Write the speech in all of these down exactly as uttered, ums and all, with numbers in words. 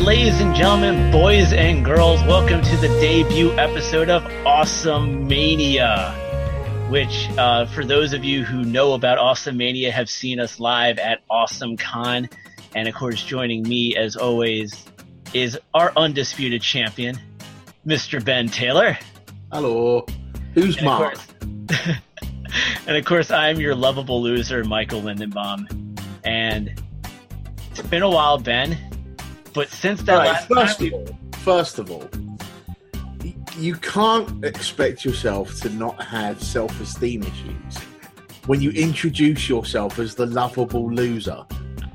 Ladies and gentlemen, boys and girls, welcome to the debut episode of Awesome Mania, which, uh, for those of you who know about Awesome Mania, have seen us live at Awesome Con. And of course, joining me, as always, is our undisputed champion, Mister Ben Taylor. Hello. Who's and Mark? Of course, and of course, I'm your lovable loser, Michael Lindenbaum. And it's been a while, Ben. But since that Right, last first time, of all, first of all, y- you can't expect yourself to not have self-esteem issues when you introduce yourself as the lovable loser.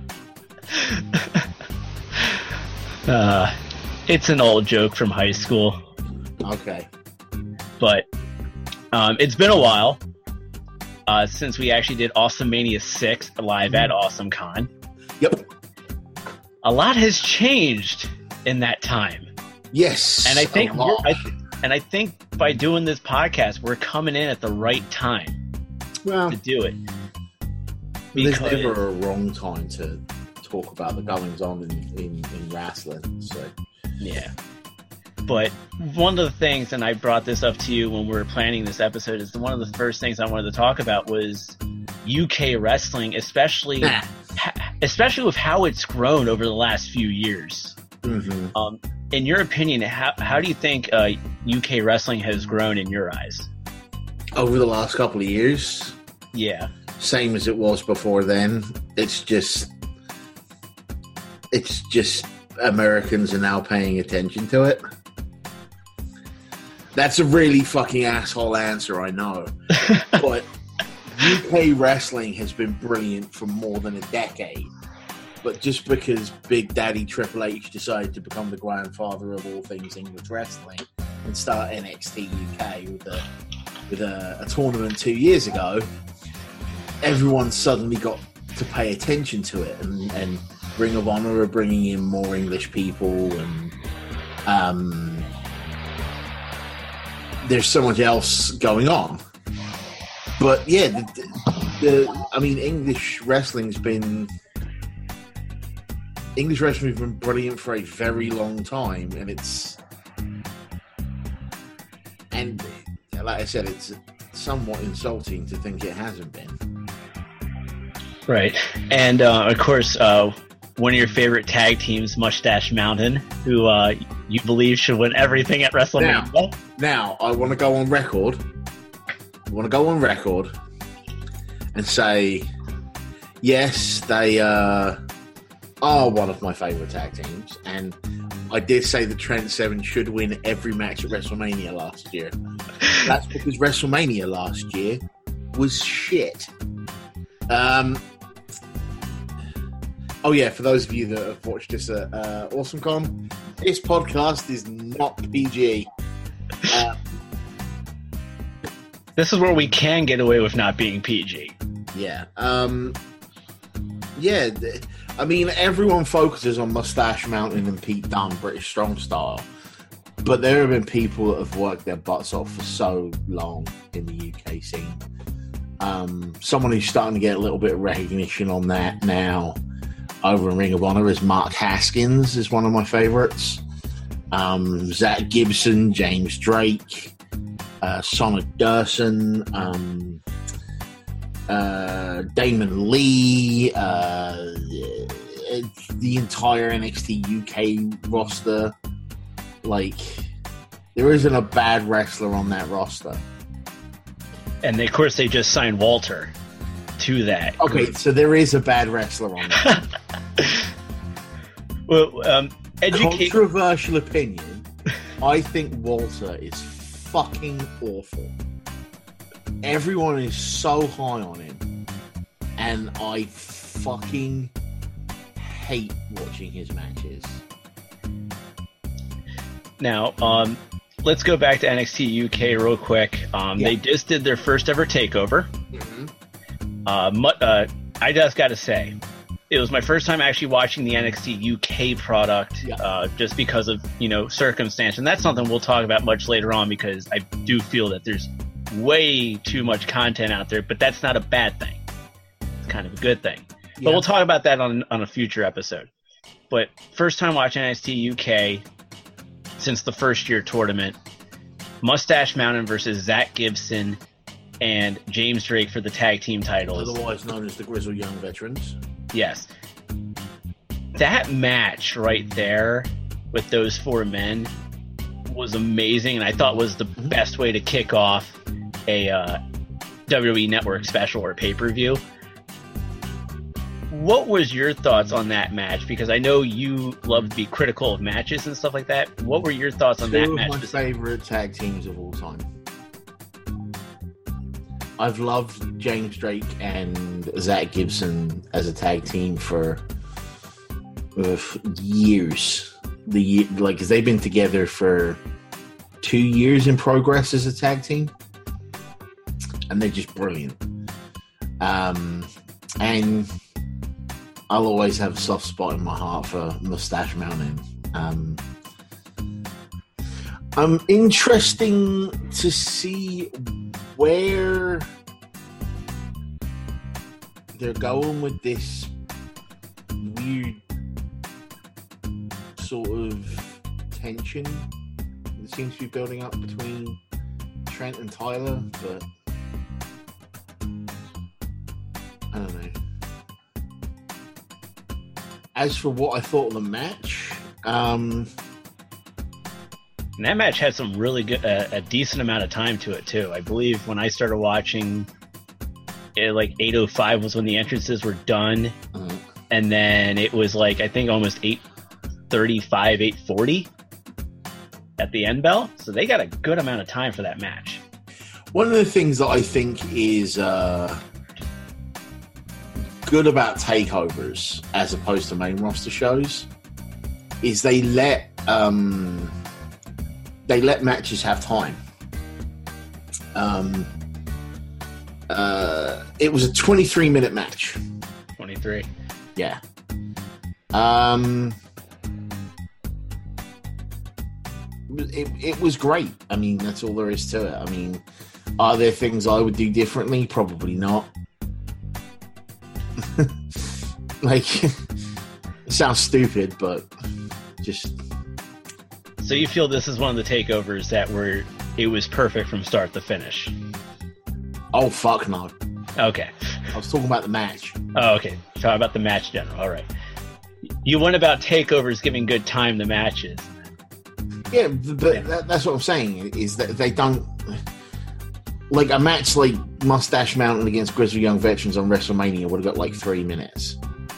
uh, it's an old joke from high school. Okay. But um, it's been a while uh, since we actually did Awesome Mania six live at Awesome Con. Yep. A lot has changed in that time. Yes. And I think a we're, lot. I th- and I think by doing this podcast, we're coming in at the right time well, to do it. there's Because- never a wrong time to talk about the goings on in, in, in wrestling. So Yeah. But one of the things, and I brought this up to you when we were planning this episode, is one of the first things I wanted to talk about was U K wrestling, especially Nah. ha- especially with how it's grown over the last few years. Mhm. Um, in your opinion, how how do you think uh, U K wrestling has grown in your eyes? over the last couple of years, Yeah. same as it was before then. It's just, it's just Americans are now paying attention to it. That's a really fucking asshole answer, I know. But U K wrestling has been brilliant for more than a decade. But just because Big Daddy Triple H decided to become the grandfather of all things English wrestling and start N X T U K with a with a, a tournament two years ago, everyone suddenly got to pay attention to it, and, and Ring of Honor are bringing in more English people, and um, there's so much else going on. But yeah, the, the, I mean, English wrestling's been English wrestling's been brilliant for a very long time, and it's and like I said, it's somewhat insulting to think it hasn't been. Right. And uh, of course, uh, one of your favorite tag teams, Mustache Mountain, who uh, you believe should win everything at WrestleMania. Now, now I want to go on record. I want to go on record and say, yes, they uh, are one of my favorite tag teams, and I did say that Trent Seven should win every match at WrestleMania last year. That's because WrestleMania last year was shit. Um. Oh yeah, for those of you that have watched this at uh, AwesomeCon, this podcast is not P G. Uh, This is where we can get away with not being P G. yeah. Um. Yeah. th- I mean, everyone focuses on Mustache Mountain and Pete Dunne, British Strong Style, but there have been people that have worked their butts off for so long in the U K scene. Um, someone who's starting to get a little bit of recognition on that now over in Ring of Honor is Mark Haskins, is one of my favorites. Um, Zach Gibson, James Drake, uh, Sonic Durson, um, uh, Damon Lee, uh, the entire N X T U K roster. Like, there isn't a bad wrestler on that roster. And they, of course, they just signed Walter to that. Okay, so there is a bad wrestler on that. Well, um, educate. Controversial opinion. I think Walter is fucking awful. Everyone is so high on him, and I fucking hate watching his matches. Now, um, let's go back to N X T U K real quick. Um, Yeah. They just did their first ever takeover. Mm-hmm. Uh, mu- uh, I just got to say, it was my first time actually watching the N X T U K product, Yeah. uh, just because of, you know, circumstance. And that's something we'll talk about much later on, because I do feel that there's way too much content out there, but that's not a bad thing. It's kind of a good thing. But Yeah. we'll talk about that on on a future episode. but first time watching N X T U K since the first year tournament. Mustache Mountain versus Zach Gibson and James Drake for the tag team titles. Otherwise known as the Grizzled Young Veterans. Yes. That match right there with those four men was amazing, and I thought was the mm-hmm. best way to kick off a uh, W W E Network special or pay-per-view. What was your thoughts on that match? Because I know you love to be critical of matches and stuff like that. What were your thoughts on Two that of match? my favorite tag teams of all time. I've loved James Drake and Zach Gibson as a tag team for uh, years. The like, cause they've been together for two years in progress as a tag team, and they're just brilliant. Um, and I'll always have a soft spot in my heart for Mustache Mountain. Um, I'm interesting to see where they're going with this weird sort of tension that seems to be building up between Trent and Tyler, but I don't know. As for what I thought of the match, um, and that match had some really good, uh, a decent amount of time to it too. I believe when I started watching, it, like eight oh five was when the entrances were done, uh, and then it was like I think almost eight thirty-five, eight forty at the end bell. So they got a good amount of time for that match. One of the things that I think is uh, good about takeovers as opposed to main roster shows is they let um, they let matches have time. Um, uh, it was a twenty-three minute match. twenty-three. Yeah. Um, it, it was great. I mean, that's all there is to it. I mean, are there things I would do differently? Probably not. Like, it sounds stupid, but just... So you feel this is one of the takeovers that were, it was perfect from start to finish? Oh, fuck no. Okay. I was talking about the match. Oh, okay. Talking about the match general. All right. You went about takeovers giving good time to matches. Yeah, but yeah. That, that's what I'm saying, is that they don't... Like, a match like Mustache Mountain against Grizzled Young Veterans on WrestleMania would have got, like, three minutes.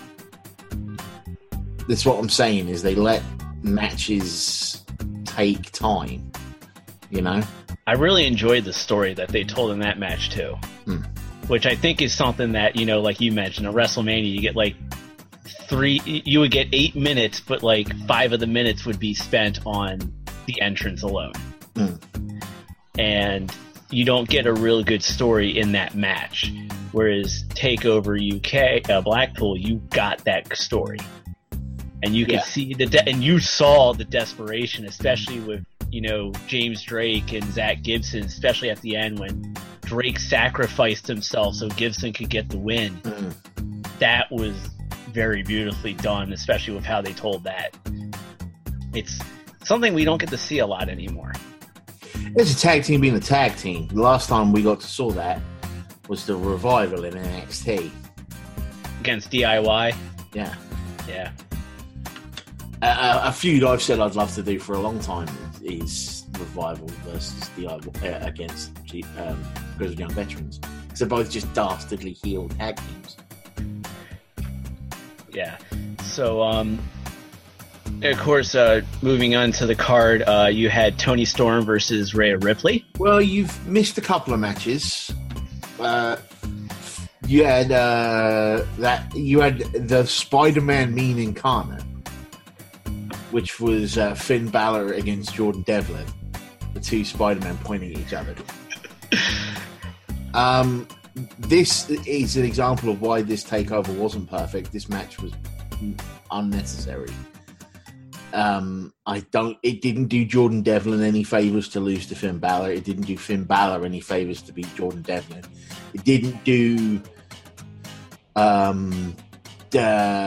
That's what I'm saying, is they let matches take time, you know? I really enjoyed the story that they told in that match, too. Hmm. Which I think is something that, you know, like you mentioned, at WrestleMania, you get, like, three... You would get eight minutes, but, like, five of the minutes would be spent on the entrance alone. Hmm. And you don't get a real good story in that match. Whereas TakeOver U K, uh, Blackpool, you got that story. And you could yeah. see the de- and you saw the desperation, especially with, you know, James Drake and Zach Gibson, especially at the end when Drake sacrificed himself so Gibson could get the win. Mm. That was very beautifully done, especially with how they told that. It's something we don't get to see a lot anymore. It's a tag team being a tag team. The last time we got to saw that was the Revival in N X T. Against D I Y? Yeah. Yeah. A, a feud I've said I'd love to do for a long time is Revival versus D I Y uh, against um, Grizzled Young Veterans. Because they're both just dastardly heel tag teams. Yeah. So, um, of course, uh, moving on to the card, uh, you had Toni Storm versus Rhea Ripley. Well, you've missed a couple of matches. Uh, you had uh, that. You had the Spider-Man Mean Incarnate, which was uh, Finn Balor against Jordan Devlin. The two Spider-Men pointing at each other. um, this is an example of why this takeover wasn't perfect. This match was unnecessary. Um, I don't. It didn't do Jordan Devlin any favors to lose to Finn Balor. It didn't do Finn Balor any favors to beat Jordan Devlin. It didn't do um, uh,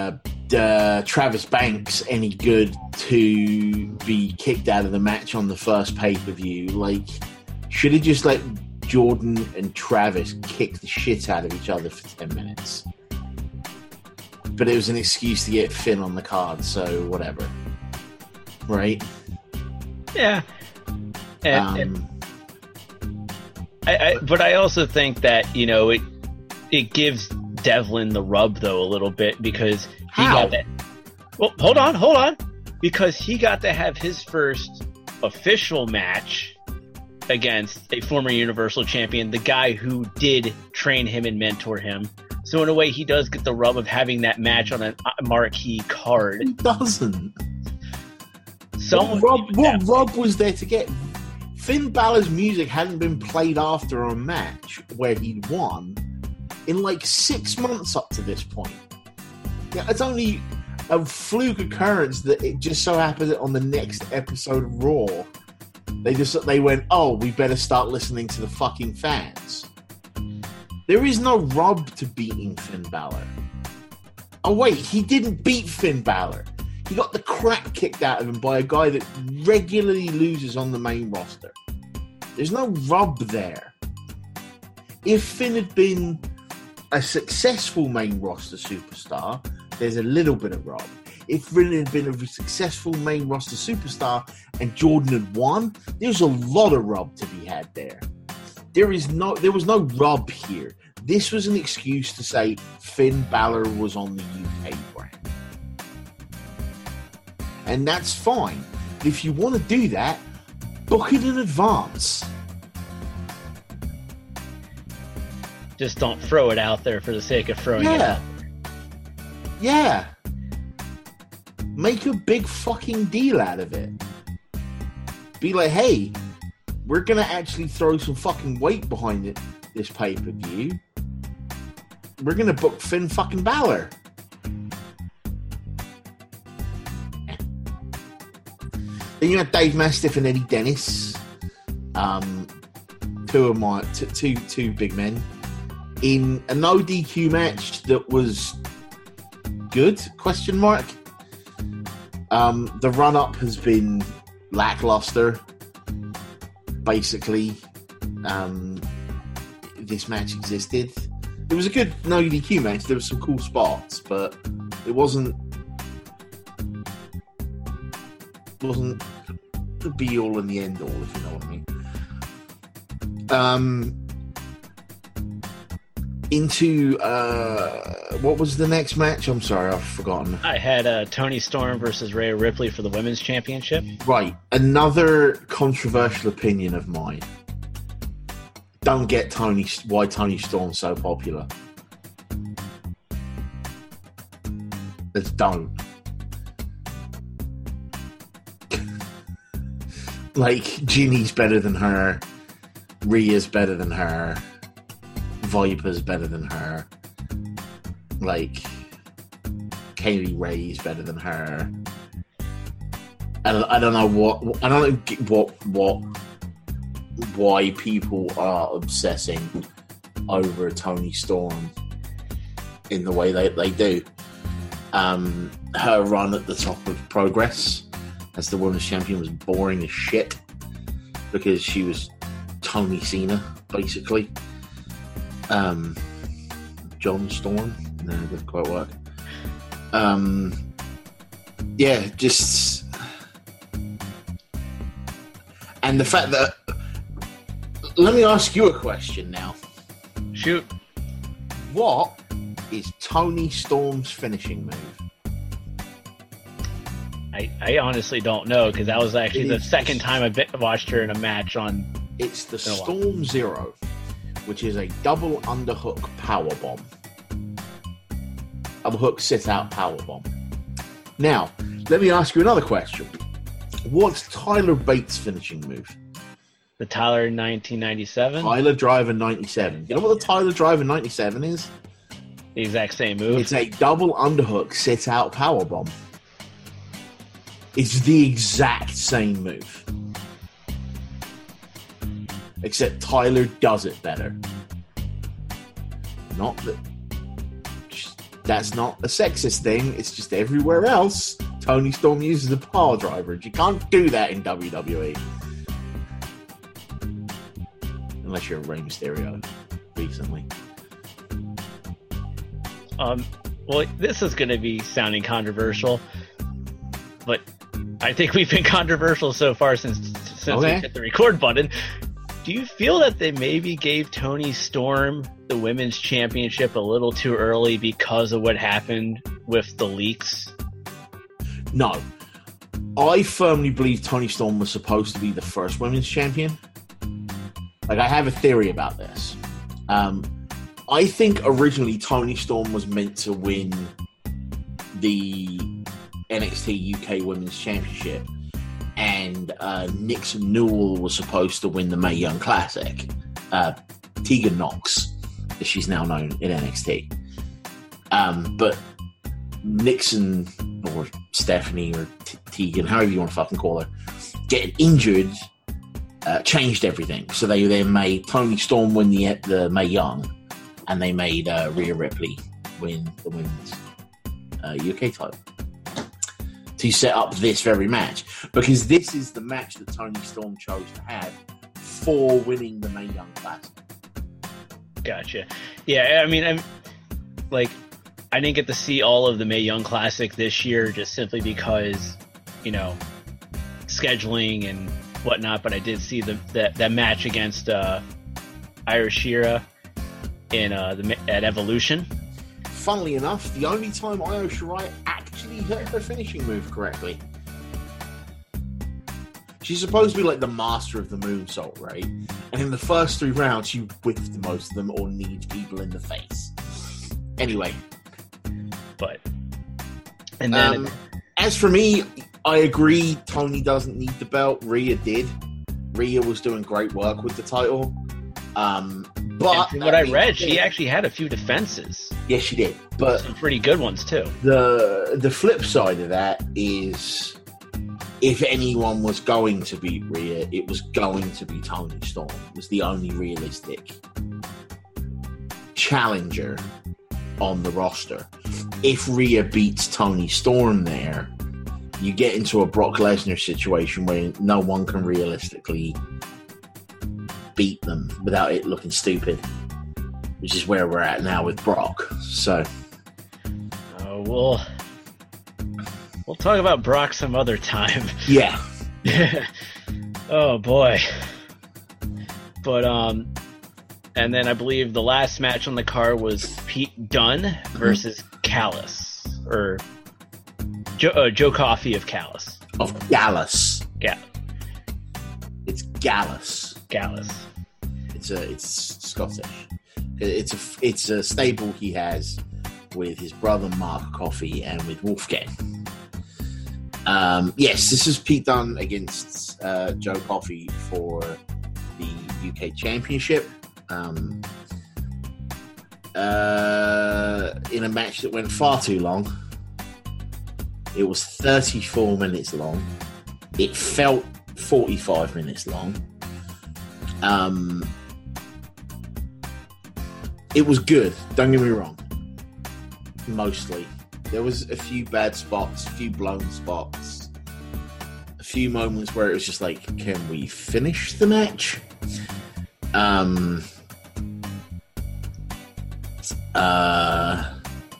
uh, Travis Banks any good to be kicked out of the match on the first pay-per-view. Like, should have just let Jordan and Travis kick the shit out of each other for ten minutes. But it was an excuse to get Finn on the card, so whatever. Right? Yeah. And, um, and I, I, but I also think that, you know, it it gives Devlin the rub, though, a little bit, because he How? got that. Well, hold on, hold on. Because he got to have his first official match against a former Universal Champion, the guy who did train him and mentor him. So in a way, he does get the rub of having that match on a marquee card. He doesn't. Someone what Rob, what Rob was there to get? Finn Balor's music hadn't been played after a match where he'd won in like six months up to this point. Yeah, it's only a fluke occurrence that it just so happened that on the next episode of Raw, they just they went, oh, we better start listening to the fucking fans. There is no rub to beating Finn Balor. Oh wait, he didn't beat Finn Balor. He got the crap kicked out of him by a guy that regularly loses on the main roster. There's no rub there. If Finn had been a successful main roster superstar, there's a little bit of rub. If Finn had been a successful main roster superstar and Jordan had won, there's a lot of rub to be had there. There is no, there was no rub here. This was an excuse to say Finn Balor was on the U K brand. And that's fine. If you want to do that, book it in advance. just don't throw it out there for the sake of throwing yeah. it out. Yeah. Make a big fucking deal out of it. Be like, hey, we're going to actually throw some fucking weight behind it, this pay-per-view. We're going to book Finn fucking Balor. Then you have Dave Mastiff and Eddie Dennis. Um, two of my, t- two, two big men. In a no D Q match that was good, question mark. Um, the run-up has been lackluster. Basically, um, this match existed. It was a good no D Q match. There were some cool spots, but it wasn't wasn't the be-all and the end-all, if you know what I mean. Um, into uh, what was the next match? I'm sorry, I've forgotten. I had uh, Toni Storm versus Rhea Ripley for the women's championship. Right, another controversial opinion of mine. Don't get Tony. Why Toni Storm's so popular? Just don't. Like, Ginny's better than her. Rhea's better than her. Viper's better than her. Like, Kaylee Ray's better than her. I don't, I don't know what I don't know what what why people are obsessing over Toni Storm in the way they, they do. Um, her run at the top of Progress as the women's champion was boring as shit because she was Tony Cena, basically. Um, John Storm? No, it doesn't quite work. Um, yeah, just... And the fact that... Let me ask you a question now. Shoot. What is Toni Storm's finishing move? I, I honestly don't know, because that was actually It the is- second time I bit- watched her in a match on... It's the Been a while. Storm Zero, which is a double underhook powerbomb. Double hook sit out powerbomb. Now, let me ask you another question. What's Tyler Bates' finishing move? The Tyler nineteen ninety-seven. Tyler Driver ninety-seven. You know what the Tyler Driver ninety-seven is? The exact same move. It's a double underhook sit out powerbomb. It's the exact same move. Except Tyler does it better. Not that... Just That's not a sexist thing. It's just everywhere else, Toni Storm uses a pile driver. You can't do that in W W E. Unless you're Rey Mysterio recently. Um, well, this is going to be sounding controversial, but I think we've been controversial so far since since okay. we hit the record button. Do you feel that they maybe gave Toni Storm the women's championship a little too early because of what happened with the leaks? No. I firmly believe Toni Storm was supposed to be the first women's champion. Like, I have a theory about this. Um, I think originally Toni Storm was meant to win the N X T U K Women's Championship, and uh, Nixon Newell was supposed to win the Mae Young Classic. Uh, Tegan Nox, as she's now known in N X T. Um, but Nixon, or Stephanie, or T- Tegan, however you want to fucking call her, getting injured uh, changed everything. So they then made Toni Storm win the, the Mae Young, and they made uh, Rhea Ripley win the women's uh, U K title to set up this very match, because this is the match that Toni Storm chose to have for winning the Mae Young Classic. Gotcha. Yeah, I mean, I'm like, I didn't get to see all of the Mae Young Classic this year just simply because, you know, scheduling and whatnot, but I did see the that, that match against uh, Ira Shira in uh, the at Evolution. Funnily enough, the only time Io Shirai actually hit her finishing move correctly. She's supposed to be like the master of the moonsault, right? And in the first three rounds, she whiffed most of them or kneed people in the face. Anyway. But, and then... Um, as for me, I agree Toni doesn't need the belt. Rhea did. Rhea was doing great work with the title. Um... But from what I read, she actually had a few defenses. Yes, she did. But some pretty good ones too. The the flip side of that is, if anyone was going to beat Rhea, it was going to be Toni Storm. It was the only realistic challenger on the roster. If Rhea beats Toni Storm there, you get into a Brock Lesnar situation where no one can realistically beat them without it looking stupid, which is where we're at now with Brock. So uh, we'll we'll talk about Brock some other time. Yeah. Oh boy. But um and then I believe the last match on the card was Pete Dunne versus Callis, or Joe, uh, Joe Coffey of Callis. Of Gallus. Yeah. It's Gallus. Gallus. It's a it's Scottish. It's a it's a stable he has with his brother Mark Coffey and with Wolfgang. Um, yes, this is Pete Dunne against uh, Joe Coffey for the U K Championship. Um, uh, in a match that went far too long. It was thirty-four minutes long. It felt forty-five minutes long. Um, it was good, don't get me wrong. Mostly. There was a few bad spots, a few blown spots, a few moments where it was just like, can we finish the match? Um, uh,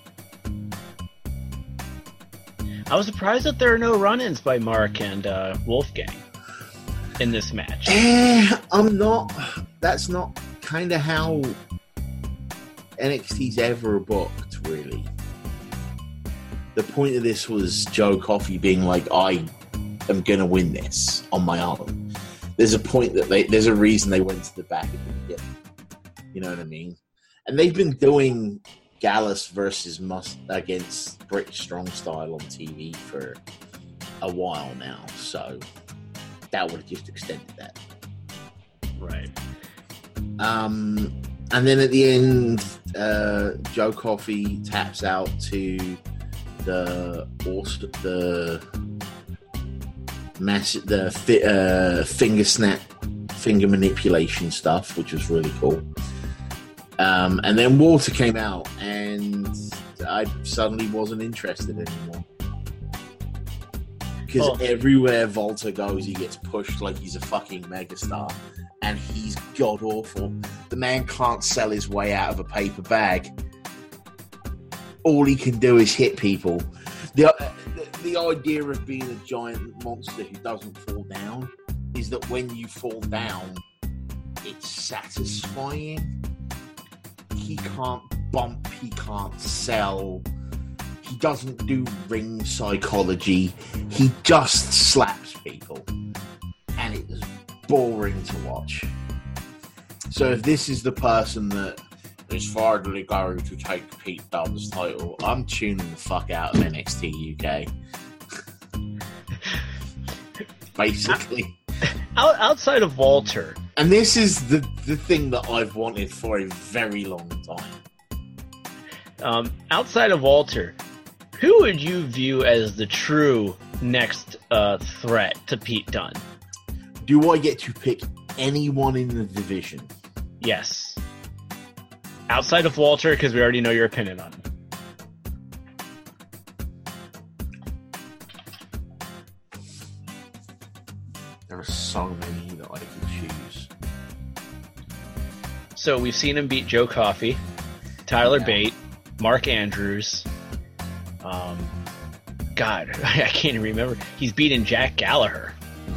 I was surprised that there are no run-ins by Mark and uh, Wolfgang in this match. Eh, I'm not. That's not kind of how N X T's ever booked, really. The point of this was Joe Coffey being like, I am going to win this on my own. There's a point that they, there's a reason they went to the back at the beginning. You know what I mean? And they've been doing Gallus versus Must against British Strong Style on T V for a while now, so that would have just extended that. Right. Um, and then at the end, uh, Joe Coffey taps out to the the mass the fi- uh, finger snap, finger manipulation stuff, which was really cool. Um, and then Walter came out, and I suddenly wasn't interested anymore. Because Oh. everywhere Walter goes, he gets pushed like he's a fucking megastar. And he's god-awful. The man can't sell his way out of a paper bag. All he can do is hit people. The, the, the idea of being a giant monster who doesn't fall down is that when you fall down, it's satisfying. He can't bump, he can't sell, he doesn't do ring psychology, he just slaps people. And it's boring to watch. So if this is the person that is finally going to take Pete Dunne's title, I'm tuning the fuck out of N X T U K. Basically. Out, outside of Walter, And this is the, the thing that I've wanted for a very long time. um, outside of Walter, who would you view as the true next uh, threat to Pete Dunne? Do I get to pick anyone in the division? Yes. Outside of Walter, because we already know your opinion on him. There are so many that I can choose. So we've seen him beat Joe Coffey, Tyler Yeah. Bate, Mark Andrews. Um, God, I can't even remember. He's beaten Jack Gallagher.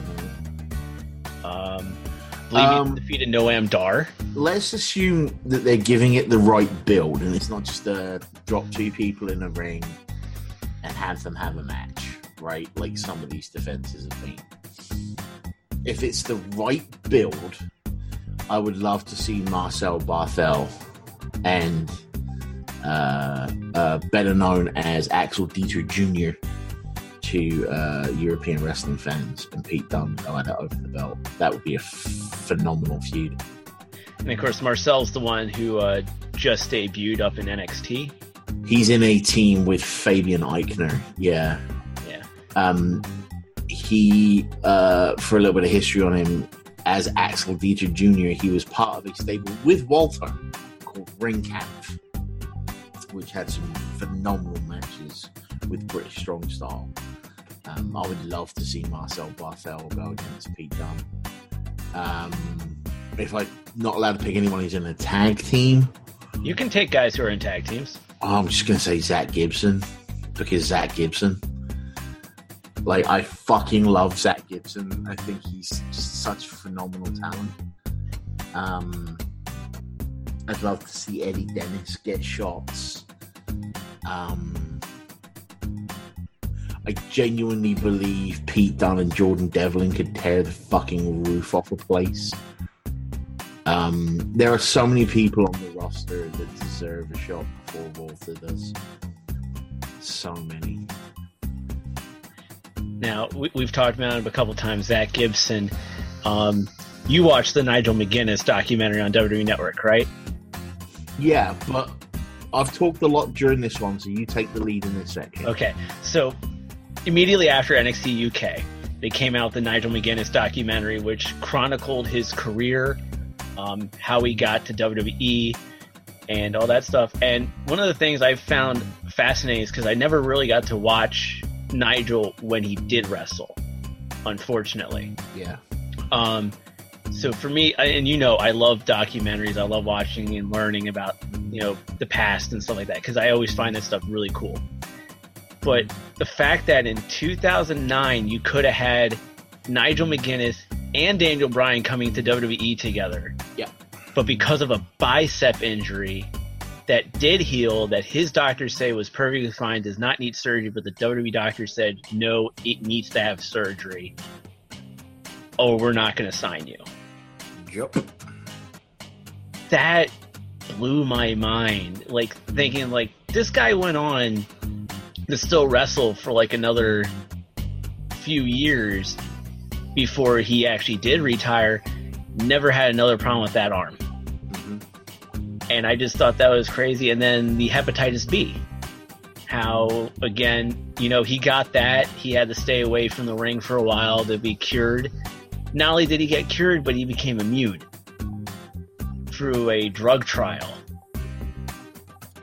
Um, I believe Um, he defeated Noam Dar. Let's assume that they're giving it the right build, and it's not just a drop two people in a ring and have them have a match, right? Like some of these defenses have been. If it's the right build, I would love to see Marcel Barthel and uh, uh, better known as Axel Dieter Junior to uh, European wrestling fans, and Pete Dunne go at it over the belt. That would be a f- phenomenal feud. And of course, Marcel's the one who uh, just debuted up in N X T. He's in a team with Fabian Eichner. Yeah. Yeah. Um, he, uh, for a little bit of history on him, as Axel Dieter Junior, he was part of a stable with Walter called Ring Camp, which had some phenomenal matches with British Strong Style. Um, I would love to see Marcel Barthel go against Pete Dunne. Um, if I'm not allowed to pick anyone who's in a tag team, You can take guys who are in tag teams. I'm just going to say Zach Gibson, because Zach Gibson, like, I fucking love Zach Gibson. I think he's just such phenomenal talent. Um, I'd love to see Eddie Dennis get shots. Um, I genuinely believe Pete Dunne and Jordan Devlin could tear the fucking roof off a place. Um, there are so many people on the roster that deserve a shot before Walter does. So many. Now, we, we've talked about him a couple times, Zach Gibson. Um, you watched the Nigel McGuinness documentary on W W E Network, right? Yeah, but I've talked a lot during this one, so you take the lead in this section. Okay, so immediately after N X T U K, they came out with the Nigel McGuinness documentary, which chronicled his career, um, how he got to W W E, and all that stuff. And one of the things I found fascinating is because I never really got to watch Nigel when he did wrestle, unfortunately. Yeah. Um, so for me, I- and you know, I love documentaries. I love watching and learning about, you know, the past and stuff like that, because I always find that stuff really cool. But the fact that in two thousand nine, you could have had Nigel McGuinness and Daniel Bryan coming to W W E together. Yeah. But because of a bicep injury that did heal, that his doctors say was perfectly fine, does not need surgery, but the W W E doctor said, no, it needs to have surgery. Oh, we're not going to sign you. Yep. That blew my mind. Like, thinking, like, this guy went on to still wrestle for, like, another few years before he actually did retire. Never had another problem with that arm. Mm-hmm. And I just thought that was crazy. And then the hepatitis B. How, again, you know, he got that. He had to stay away from the ring for a while to be cured. Not only did he get cured, but he became immune through a drug trial.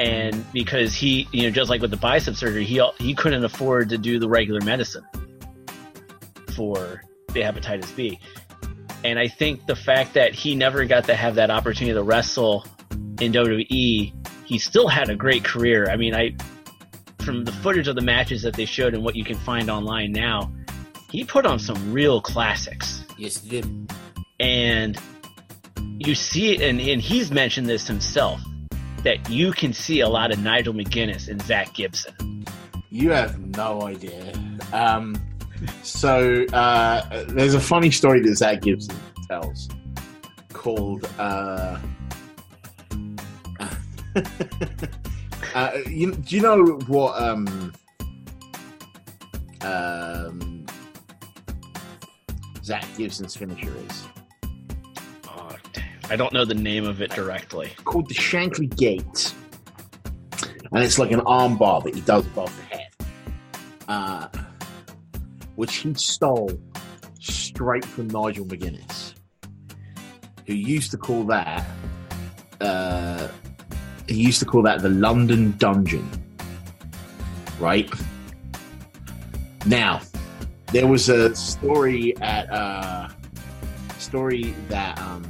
And because he, you know, just like with the bicep surgery, he he couldn't afford to do the regular medicine for the hepatitis B. And I think the fact that he never got to have that opportunity to wrestle in W W E, he still had a great career. I mean, I from the footage of the matches that they showed and what you can find online now, he put on some real classics. Yes, he did. And you see it, and, and he's mentioned this himself, that you can see a lot of Nigel McGuinness and Zach Gibson. You have no idea. Um, so uh, there's a funny story that Zach Gibson tells called uh, uh, you, do you know what um, um, Zach Gibson's finisher is? Oh, I don't know the name of it directly. Called the Shankly Gate, and it's like an arm bar that he does above the head, uh, which he stole straight from Nigel McGuinness, who used to call that uh, he used to call that the London Dungeon. Right now, there was a story at uh, story that um.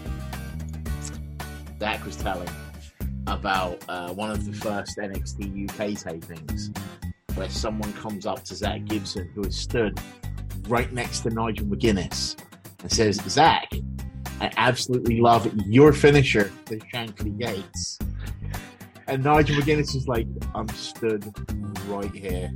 Zach was telling about uh, one of the first N X T U K tapings where someone comes up to Zach Gibson, who has stood right next to Nigel McGuinness, and says, "Zach, I absolutely love your finisher, the Shankly Gates." And Nigel McGuinness is like, "I'm stood right here."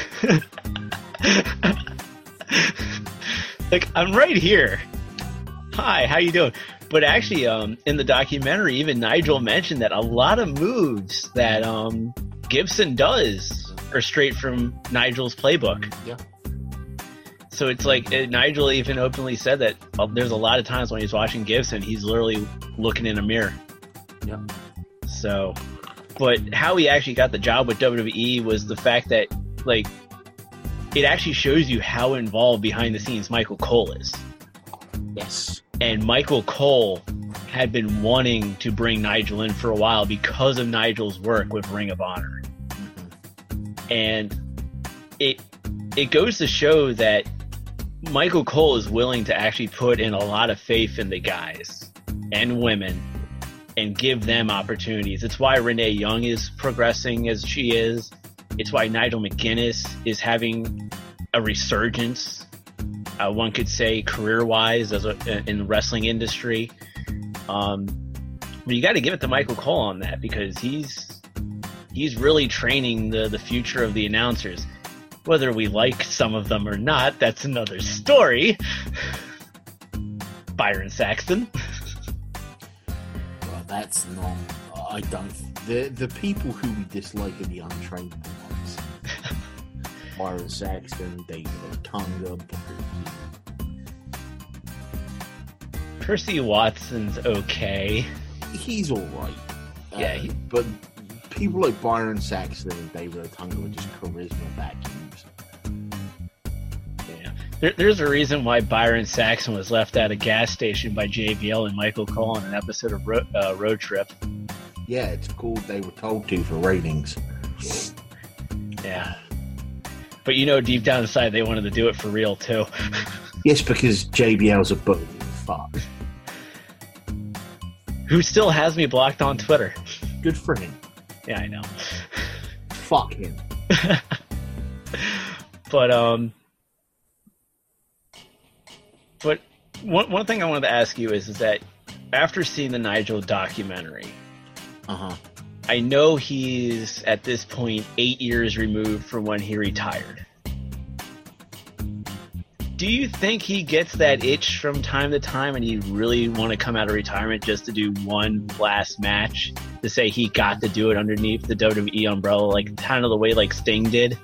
Like, I'm right here. Hi, how you doing? But actually, um, in the documentary, even Nigel mentioned that a lot of moves that um, Gibson does are straight from Nigel's playbook. Yeah. So it's like uh, Nigel even openly said that uh, there's a lot of times when he's watching Gibson, he's literally looking in a mirror. Yeah. So, but how he actually got the job with W W E was the fact that, like, it actually shows you how involved behind the scenes Michael Cole is. Yes. And Michael Cole had been wanting to bring Nigel in for a while because of Nigel's work with Ring of Honor. Mm-hmm. And it it goes to show that Michael Cole is willing to actually put in a lot of faith in the guys and women and give them opportunities. It's why Renee Young is progressing as she is. It's why Nigel McGuinness is having a resurgence. Uh, one could say career-wise as a, in the wrestling industry. Um, but you got to give it to Michael Cole on that, because he's he's really training the, the future of the announcers. Whether we like some of them or not, that's another story. Byron Saxton. Well, that's not... I don't... The, the people who we dislike are the untrained ones. Byron Saxton, David Otunga, Percy Watson's okay. He's all right. Yeah, uh, he... but people like Byron Saxton and David Otunga are just charisma vacuums. Yeah, there, there's a reason why Byron Saxton was left at a gas station by J B L and Michael Cole in an episode of Ro- uh, Road Trip. Yeah, it's called They Were Told To for ratings. Yeah. But you know, deep down inside, they wanted to do it for real, too. Yes, because J B L's a bully. Fuck. Who still has me blocked on Twitter. Good for him. Yeah, I know. Fuck him. But, um... But one one thing I wanted to ask you is, is that after seeing the Nigel documentary... Uh-huh. I know he's, at this point, eight years removed from when he retired. Do you think he gets that itch from time to time and he'd really want to come out of retirement just to do one last match to say he got to do it underneath the W W E umbrella, like kind of the way like Sting did?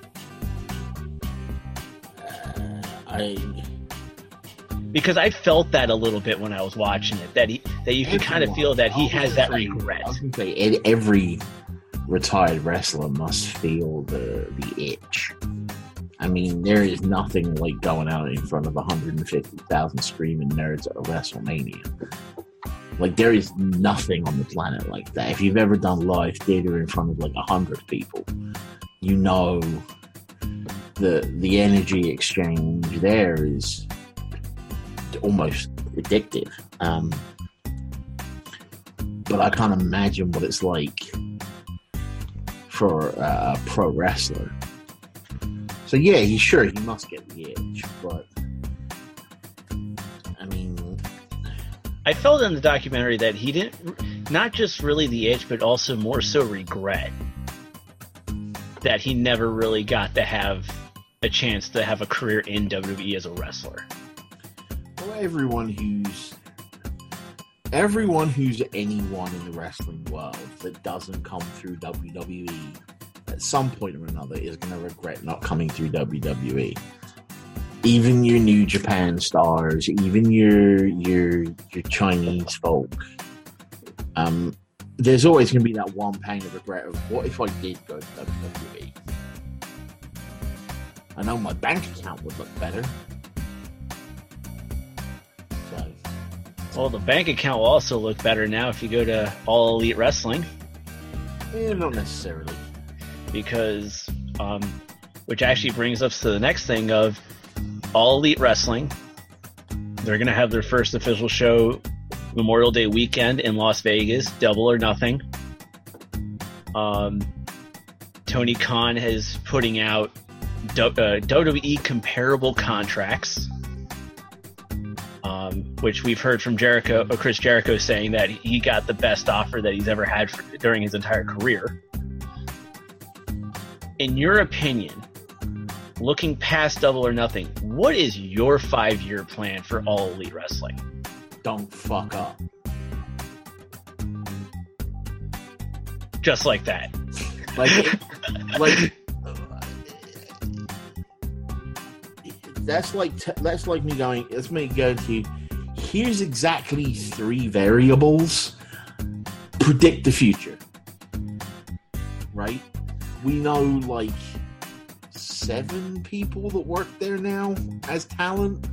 Uh, I... Because I felt that a little bit when I was watching it, that he that you can kind of feel that he has that say, regret. I was going to say, every retired wrestler must feel the the itch. I mean, there is nothing like going out in front of one hundred fifty thousand screaming nerds at a WrestleMania. Like, there is nothing on the planet like that. If you've ever done live theater in front of like a hundred people, you know the the energy exchange there is almost addictive. Um, but I can't imagine what it's like for a pro wrestler. So yeah, he's sure he must get the edge, but I mean, I felt in the documentary that he didn't, not just really the edge, but also more so regret that he never really got to have a chance to have a career in W W E as a wrestler. Well, everyone who's everyone who's anyone in the wrestling world that doesn't come through W W E at some point or another is going to regret not coming through W W E. Even your New Japan stars, even your your your Chinese folk. Um, there's always going to be that one pang of regret of what if I did go to W W E? I know my bank account would look better. So, well, the bank account will also look better now if you go to All Elite Wrestling. Eh, not necessarily. Because, um, which actually brings us to the next thing of All Elite Wrestling. They're going to have their first official show Memorial Day weekend in Las Vegas, Double or Nothing. Um, Tony Khan is putting out Do- uh, W W E comparable contracts, um, which we've heard from Jericho, uh, Chris Jericho saying that he got the best offer that he's ever had for, during his entire career. In your opinion, looking past Double or Nothing, what is your five-year plan for All Elite Wrestling? Don't fuck up. Just like that. Like, like that's like t- that's like me going. Let's make go to. Here's exactly three variables. Predict the future. Right? We know like seven people that work there now as talent.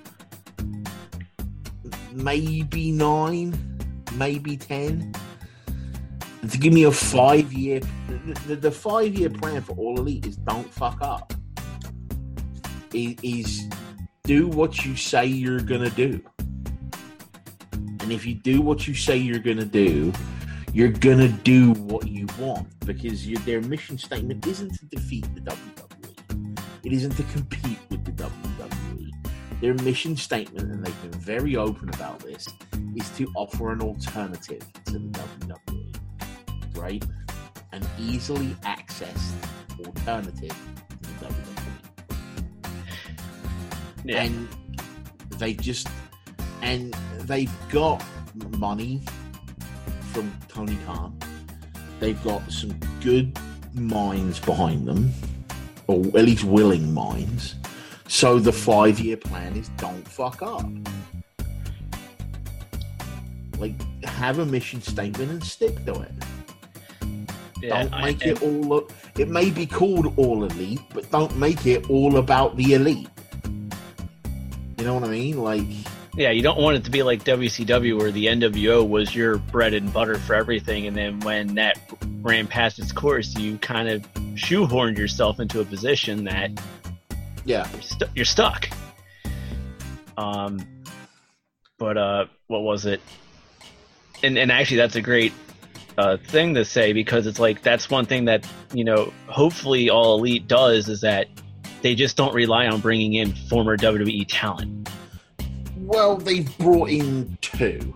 Maybe nine, maybe ten. To give me a five year, the, the, the five year plan for All Elite is don't fuck up. Is, is do what you say you're gonna do, and if you do what you say you're gonna do, you're gonna do what you want, because your, their mission statement isn't to defeat the W W E. It isn't to compete with the W W E. Their mission statement, and they've been very open about this, is to offer an alternative to the W W E, right? An easily accessed alternative to the W W E. Yeah. And they just, and they've got money from Tony Khan. They've got some good minds behind them, or at least willing minds. So the five-year plan is don't fuck up. Like, have a mission statement and stick to it. Yeah, don't I- make I- it all. It may be called All Elite, but don't make it all about the elite. You know what I mean? Like, Yeah, you don't want it to be like W C W where the N W O was your bread and butter for everything, and then when that ran past its course, you kind of shoehorned yourself into a position that yeah, you're, stu- you're stuck. Um, but uh, what was it? And and actually, that's a great uh, thing to say, because it's like that's one thing that, you know, hopefully All Elite does, is that they just don't rely on bringing in former W W E talent. well, they've brought in two,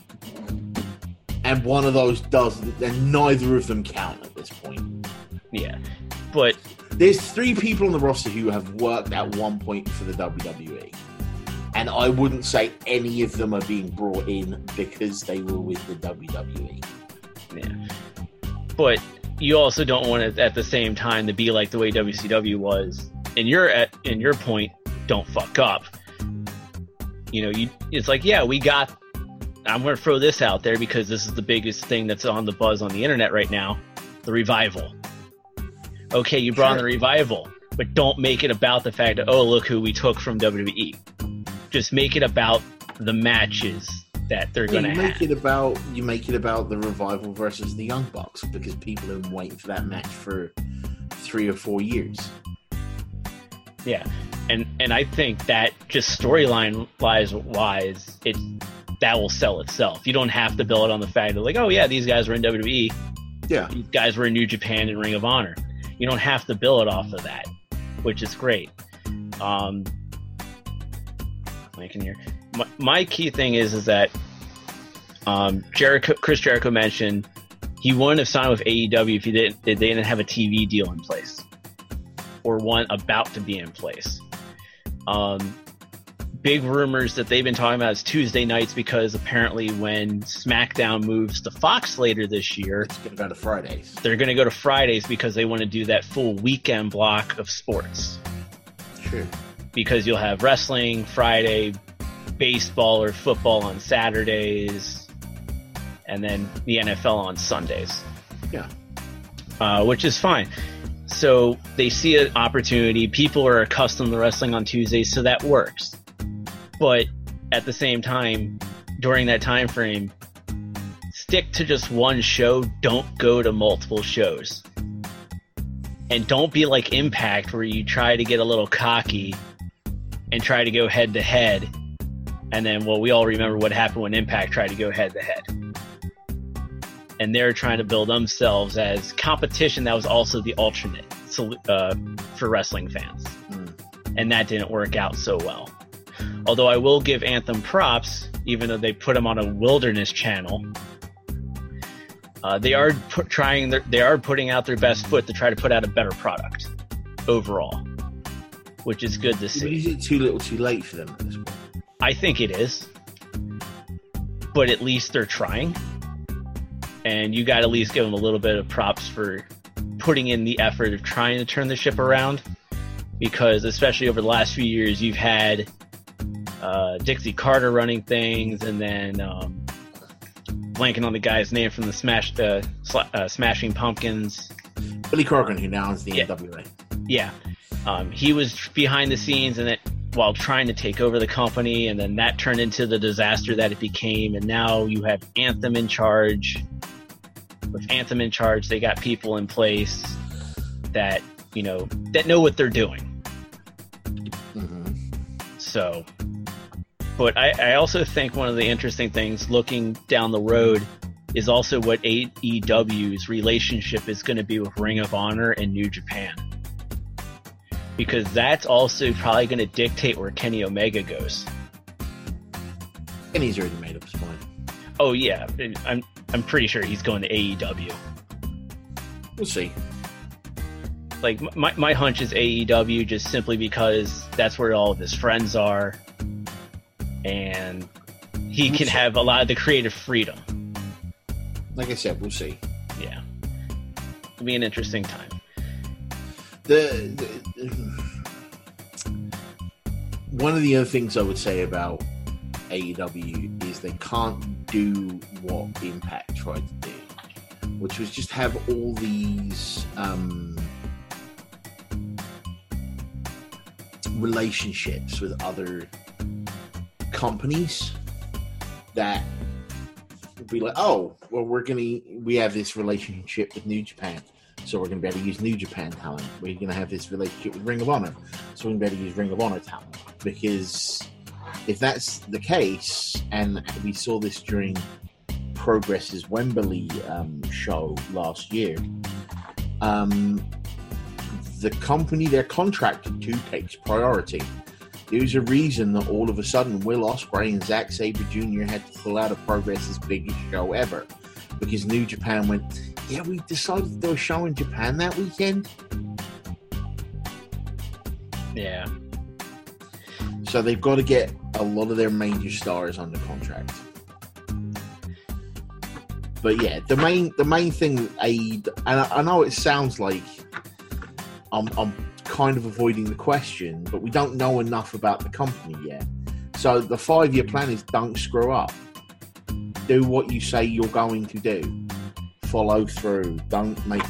and one of those doesn't, and neither of them count at this point. Yeah, but There's three people on the roster who have worked at one point for the W W E, and I wouldn't say any of them are being brought in because they were with the W W E. yeah, but you also don't want it at the same time to be like the way W C W was. And you're at in your point, don't fuck up. You know, you it's like, yeah, we got. I'm going to throw this out there because this is the biggest thing that's on the buzz on the internet right now: the Revival. Okay, you brought Sure. in the Revival, but don't make it about the fact that, oh, look who we took from W W E. Just make it about the matches that they're Yeah, going to you make have. it about you make it about the Revival versus the Young Bucks because people have been waiting for that match for three or four years. Yeah, and and I think that just storyline wise, wise, it that will sell itself. You don't have to build on the fact that like, oh yeah, these guys were in W W E, Yeah, these guys were in New Japan and Ring of Honor. You don't have to build it off of that, which is great. Um, I can hear. My, my key thing is is that um, Jericho, Chris Jericho mentioned he wouldn't have signed with A E W if he didn't if they didn't have a T V deal in place or one about to be in place. Um, big rumors that they've been talking about is Tuesday nights because apparently when SmackDown moves to Fox later this year, it's going to go to Fridays. They're going to go to Fridays because they want to do that full weekend block of sports. Sure. Because you'll have wrestling Friday, baseball or football on Saturdays, and then the N F L on Sundays. Yeah. Uh, which is fine. So they see an opportunity. People are accustomed to wrestling on Tuesdays, so that works. But at the same time, during that time frame, stick to just one show. Don't go to multiple shows. And don't be like Impact, where you try to get a little cocky and try to go head to head. And then, well, we all remember what happened when Impact tried to go head to head. And they're trying to build themselves as competition that was also the alternate uh, for wrestling fans. Mm. And that didn't work out so well. Although I will give Anthem props, even though they put them on a wilderness channel. Uh, they are put, trying. Their, they are putting out their best foot to try to put out a better product overall, which is good to see. But is it too little, too late for them at this point? I think it is, but at least they're trying, and you got to at least give them a little bit of props for putting in the effort of trying to turn the ship around. Because especially over the last few years, you've had uh, Dixie Carter running things, and then. Um, blanking on the guy's name from the Smash, uh, sl- uh, Smashing Pumpkins. Billy Corgan, who now is the Yeah. N W A. Yeah. Um, he was behind the scenes and it while trying to take over the company, and then that turned into the disaster that it became, and now you have Anthem in charge. With Anthem in charge, they got people in place that, you know, that know what they're doing. Mm-hmm. So... But I, I also think one of the interesting things looking down the road is also what A E W's relationship is going to be with Ring of Honor and New Japan. Because that's also probably going to dictate where Kenny Omega goes. And he's already made up his mind. Oh yeah, I'm I'm pretty sure he's going to A E W. We'll see. Like my my hunch is A E W just simply because that's where all of his friends are. And he can have a lot of the creative freedom. Like I said, we'll see. Yeah. It'll be an interesting time. The, the one of the other things I would say about A E W is they can't do what Impact tried to do, which was just have all these um, relationships with other companies that would be like, oh, well, we're gonna we have this relationship with New Japan, so we're gonna be able to use New Japan talent. We're gonna have this relationship with Ring of Honor, so we're gonna be able to use Ring of Honor talent. Because if that's the case, and we saw this during Progress's Wembley um, show last year, um, the company they're contracted to takes priority. There's a reason that all of a sudden Will Ospreay and Zack Sabre Junior had to pull out of Progress's biggest show ever. Because New Japan went, yeah, we decided to do a show in Japan that weekend. Yeah. So they've got to get a lot of their major stars under contract. But yeah, the main the main thing, and I, I know it sounds like I'm, I'm kind of avoiding the question, but we don't know enough about the company yet. So the five-year plan is don't screw up. Do what you say you're going to do. Follow through. Don't make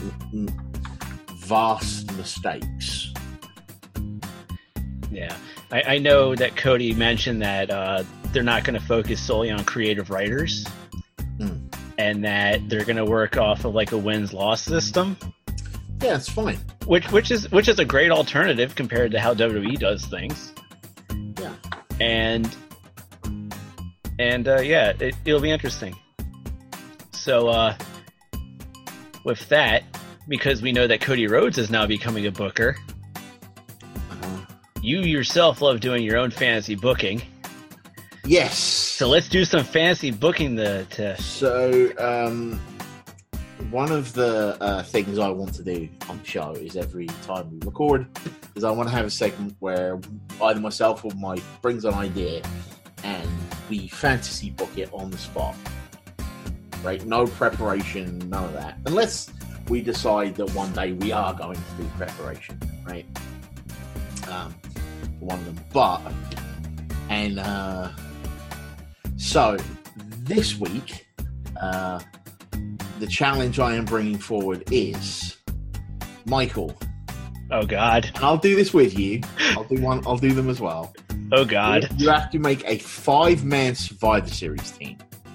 vast mistakes. Yeah. I, I know that Cody mentioned that uh, they're not going to focus solely on creative writers, Mm. and that they're going to work off of like a wins-loss system. Yeah, it's fine. Which which is which is a great alternative compared to how W W E does things. Yeah. And and uh, yeah, it, it'll be interesting. So uh, with that, because we know that Cody Rhodes is now becoming a booker, Uh-huh. you yourself love doing your own fantasy booking. Yes. So let's do some fantasy booking to, to So, um, one of the uh, things I want to do on the show is every time we record, is I want to have a segment where either myself or Mike brings an idea and we fantasy book it on the spot. Right? No preparation, none of that. Unless we decide that one day we are going to do preparation, right? Um, for one of them. But, and, uh, so this week, uh, the challenge I am bringing forward is Michael. oh god, And I'll do this with you. I'll do one. I'll do them as well. oh god. You have to make a five-man Survivor Series team.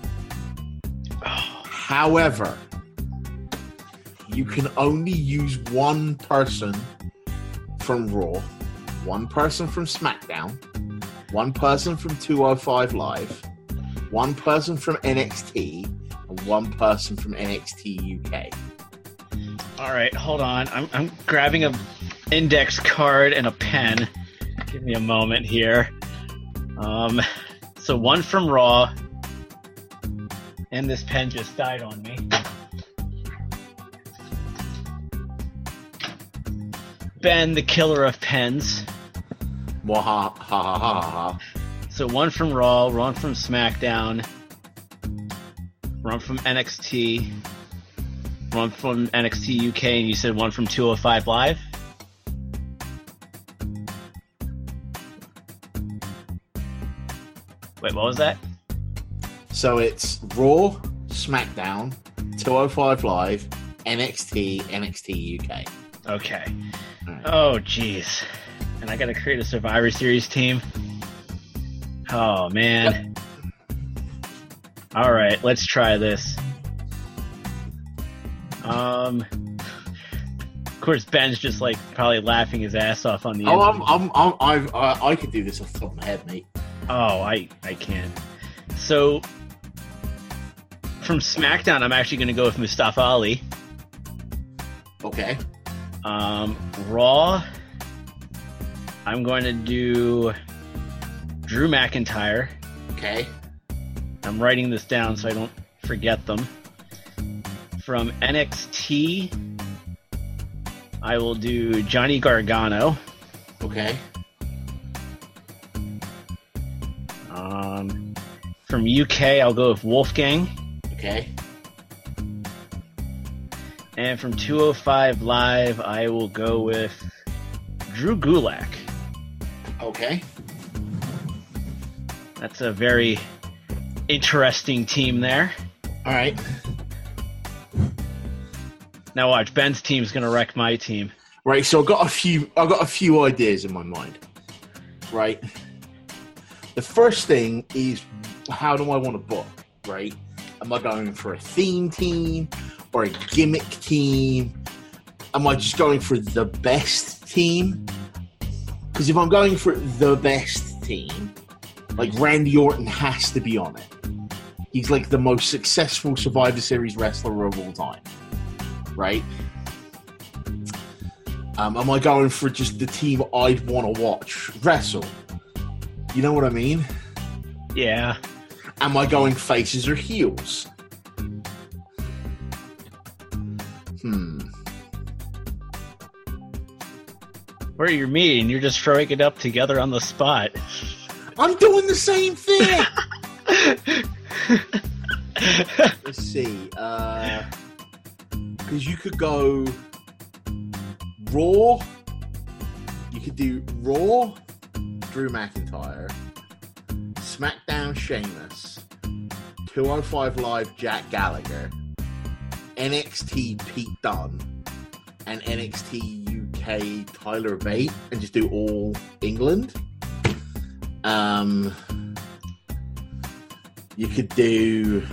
However, you can only use one person from Raw, one person from SmackDown, one person from two oh five Live, one person from N X T, and one person from N X T U K. All right, hold on. I'm I'm grabbing a index card and a pen. Give me a moment here. Um, so one from Raw, and this pen just died on me. Ben, the killer of pens. Waha ha ha ha ha. So one from Raw, one from SmackDown, one from N X T, one from N X T U K, and you said one from two oh five Live? Wait, what was that? So it's Raw, SmackDown, two oh five Live, N X T, N X T U K. Okay. Right. Oh, jeez. And I gotta create a Survivor Series team? Oh, man. Alright, let's try this. Um... Of course, Ben's just, like, probably laughing his ass off on the Oh, end. I'm, I'm, I'm, I've, I, I could do this off the top of my head, mate. Oh, I, I can. So, from SmackDown, I'm actually going to go with Mustafa Ali. Okay. Um, Raw, I'm going to do Drew McIntyre. Okay. I'm writing this down so I don't forget them. From N X T, I will do Johnny Gargano. Okay. Um, from U K, I'll go with Wolfgang. Okay. And from two oh five Live, I will go with Drew Gulak. Okay. That's a very interesting team there. All right. Now watch, Ben's team's gonna wreck my team. Right. So I've got a few. I've got a few ideas in my mind. Right. The first thing is, how do I want to book? Right. Am I going for a theme team or a gimmick team? Am I just going for the best team? Because if I'm going for the best team, like Randy Orton has to be on it. He's like the most successful Survivor Series wrestler of all time. Right? Um, am I going for just the team I'd want to watch wrestle? You know what I mean? Yeah. Am I going faces or heels? Hmm. Where you're meeting, you're just throwing it up together on the spot. I'm doing the same thing! Let's see. Uh, because you could go Raw. You could do Raw, Drew McIntyre, SmackDown Sheamus, two oh five Live Jack Gallagher, N X T Pete Dunne, and N X T U K Tyler Bate, and just do all England. Um, You could do.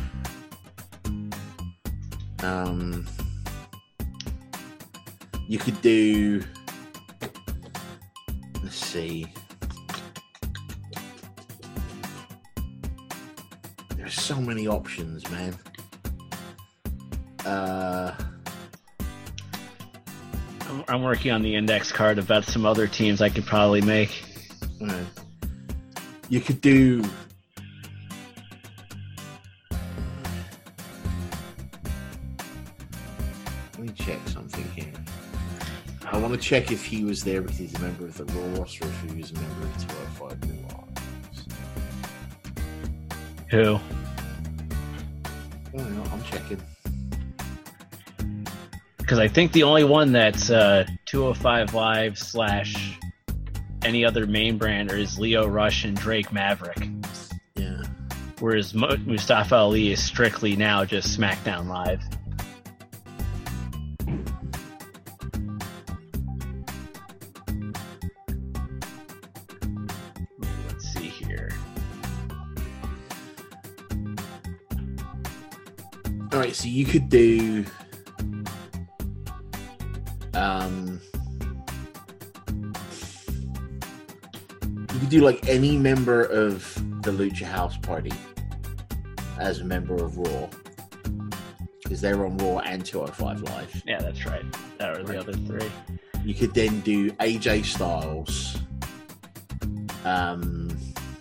Um, you could do. Let's see. There's so many options, man. Uh, I'm, I'm working on the index card about some other teams I could probably make. You could do. Let me check something here. I want to check if he was there because he's a member of the Raw roster, or if he was a member of two oh five Live. Who? Oh, no, I'm checking. Because I think the only one that's uh, two oh five Live slash any other main brander is Lio Rush and Drake Maverick. Yeah. Whereas Mo- Mustafa Ali is strictly now just SmackDown Live. Let's see here. All right, so you could do. Um, you could do like any member of the Lucha House Party as a member of Raw, because they're on Raw and two oh five Live. Yeah, that's right. That were the other three. You could then do A J Styles, um,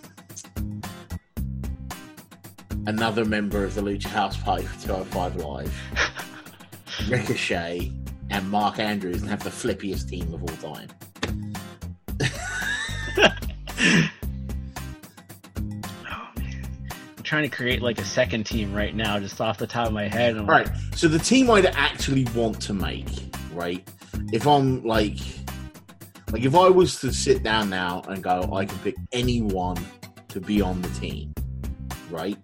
another member of the Lucha House Party for two oh five Live, Ricochet, and Mark Andrews, and have the flippiest team of all time. Trying to create like a second team right now, just off the top of my head. I'm Right. like, So the team I'd actually want to make, right? If I'm like, like if I was to sit down now and go, I can pick anyone to be on the team, right?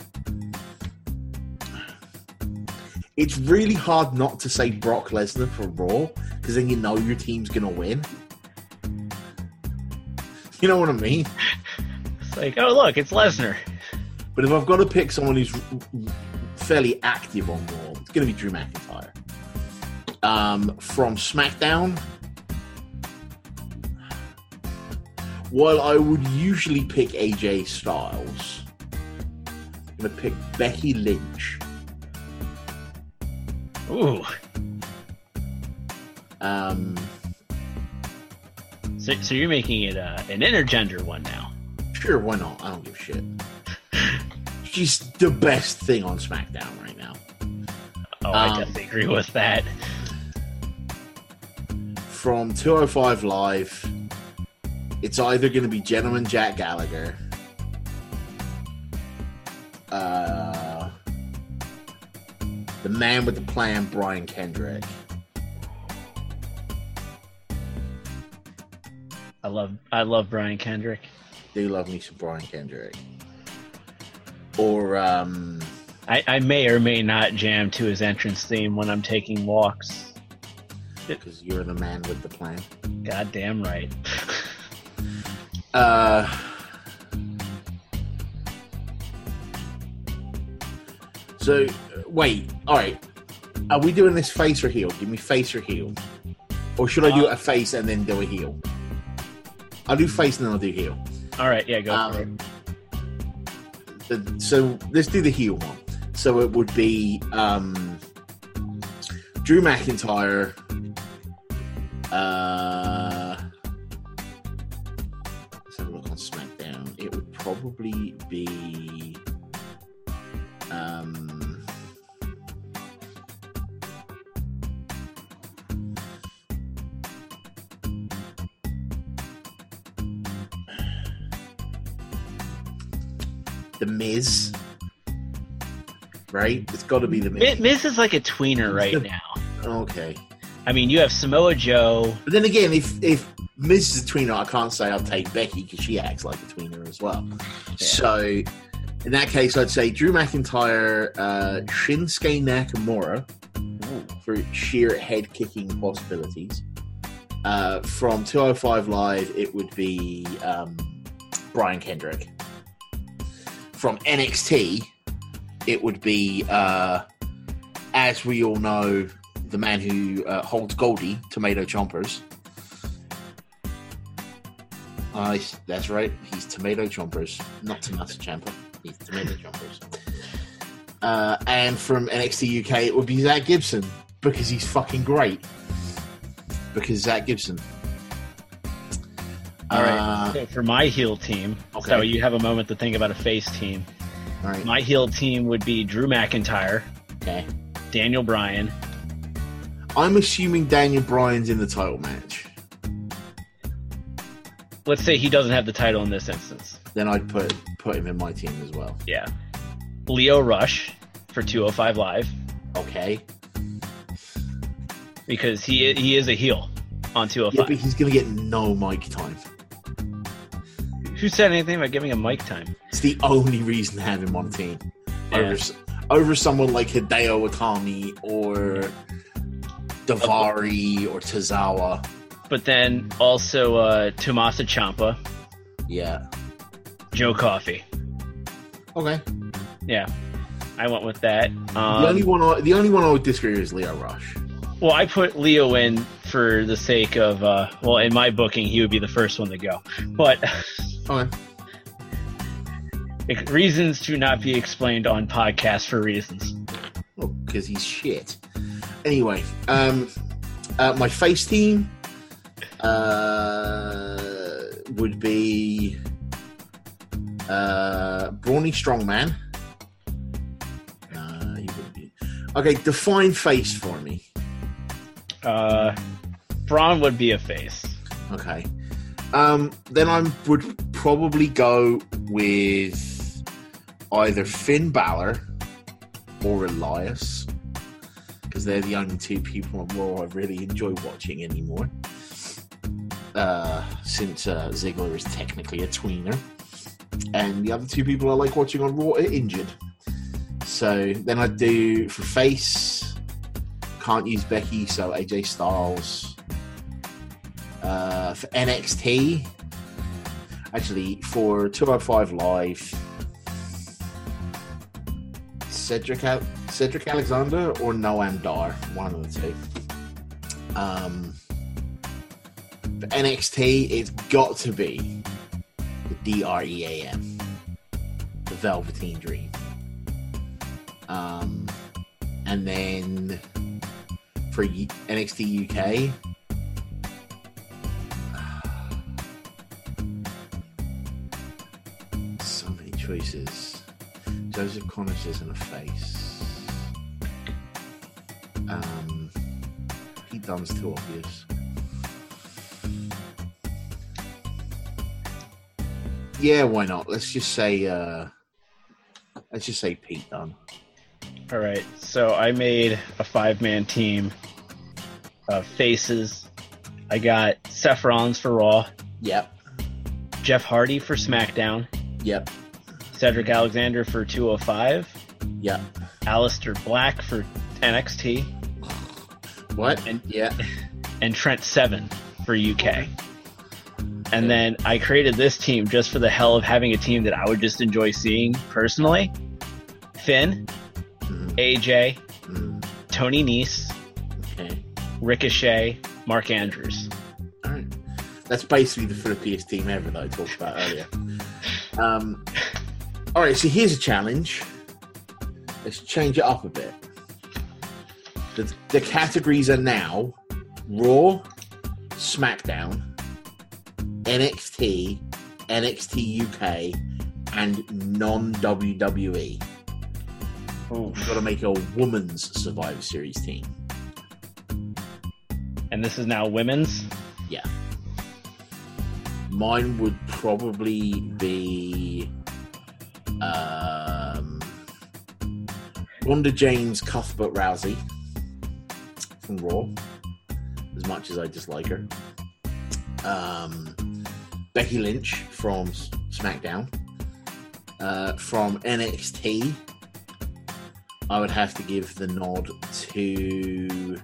It's really hard not to say Brock Lesnar for Raw, because then you know your team's gonna win. You know what I mean? It's like, oh look, it's Lesnar. But if I've got to pick someone who's fairly active on Raw, it's going to be Drew McIntyre. Um, from SmackDown, while I would usually pick A J Styles, I'm going to pick Becky Lynch. Ooh. Um, So, so you're making it uh, an intergender one now. Sure, why not? I don't give a shit. She's the best thing on SmackDown right now. Oh, I Um, definitely agree with that. From two oh five Live, it's either going to be Gentleman Jack Gallagher, uh, the man with the plan, Brian Kendrick. I love, I love Brian Kendrick. Do love me some Brian Kendrick. Or, um... I, I may or may not jam to his entrance theme when I'm taking walks. Because you're the man with the plan. Goddamn right. Uh... So, wait. Alright. Are we doing this face or heel? Give me face or heel. Or should I do Uh, a face and then do a heel? I'll do face and then I'll do heel. All right, yeah, go Um, for it. The- so let's do the heel one. So it would be um, Drew McIntyre. Uh, let's have a look on SmackDown. It would probably be. Um, The Miz, right? It's got to be The Miz. Mi- Miz is like a tweener right the- now. Okay, I mean, you have Samoa Joe. but then again, if if Miz is a tweener, I can't say I'll take Becky because she acts like a tweener as well. So in that case, I'd say Drew McIntyre, uh, Shinsuke Nakamura for sheer head kicking possibilities. Uh, from two oh five Live, it would be um, Brian Kendrick. From N X T, it would be, uh, as we all know, the man who uh, holds Goldie, Tomato Chompers. Uh, that's right, he's Tomato Chompers, not Tomato Champa. He's Tomato Chompers. Uh, and from N X T U K, it would be Zach Gibson, because he's fucking great. Because Zach Gibson. All right. Uh, so for my heel team, okay. so you have a moment to think about a face team. All right. My heel team would be Drew McIntyre, Okay. Daniel Bryan. I'm assuming Daniel Bryan's in the title match. Let's say he doesn't have the title in this instance. Then I'd put put him in my team as well. Yeah. Leo Rush for two oh five Live, Okay. because he he is a heel on two oh Yeah, five. but he's going to get no mic time. Who said anything about giving him mic time? It's the only reason to have him on the team. Yeah. Over, over someone like Hideo Itami or Davari or Tozawa. But then also uh, Tommaso Ciampa, Yeah. Joe Coffey. Okay. Yeah, I went with that. Um, the only one I, the only one I would disagree with is Leo Rush. Well, I put Leo in for the sake of, uh, well, in my booking, he would be the first one to go. But Okay. reasons to not be explained on podcasts for reasons. Well, because he's shit. Anyway, um, uh, my face team uh, would be uh, Brawny Strongman. Uh, he would be. Okay, define face for me. Uh, Braun would be a face. Okay. Um, then I would probably go with either Finn Balor or Elias, because they're the only two people on Raw I really enjoy watching anymore. Uh, since uh, Ziggler is technically a tweener, and the other two people I like watching on Raw are injured. So then I'd do for face. Can't use Becky, so A J Styles. Uh, for N X T, actually for two oh five Live, Cedric Al- Cedric Alexander or Noam Dar, one of the two. Um, for N X T, it's got to be the D R E A M, the Velveteen Dream. Um, and then for N X T U K. So many choices. Joseph Connors isn't a face. Um, Pete Dunne's too obvious. Yeah, why not? Let's just say, uh, let's just say Pete Dunne. All right, so I made a five-man team of faces. I got Seth Rollins for Raw, Yep. Jeff Hardy for SmackDown, Yep. Cedric Alexander for two oh five, Yep. Aleister Black for N X T, What? And- yeah. and Trent Seven for U K. And then I created this team just for the hell of having a team that I would just enjoy seeing personally. Finn, Mm, A J, mm, Tony Nese, okay. Ricochet, Mark Andrews. All right. That's basically the flippiest team ever that I talked about earlier. Um, all right, so here's a challenge. Let's change it up a bit. The, the categories are now Raw, SmackDown, N X T, N X T U K, and non-W W E. Ooh. You've got to make a women's Survivor Series team. And this is now women's. Yeah. Mine would probably be um, Ronda James, Cuthbert Rousey from Raw, as much as I dislike her. Um, Becky Lynch from S- SmackDown. Uh, from N X T, I would have to give the nod to...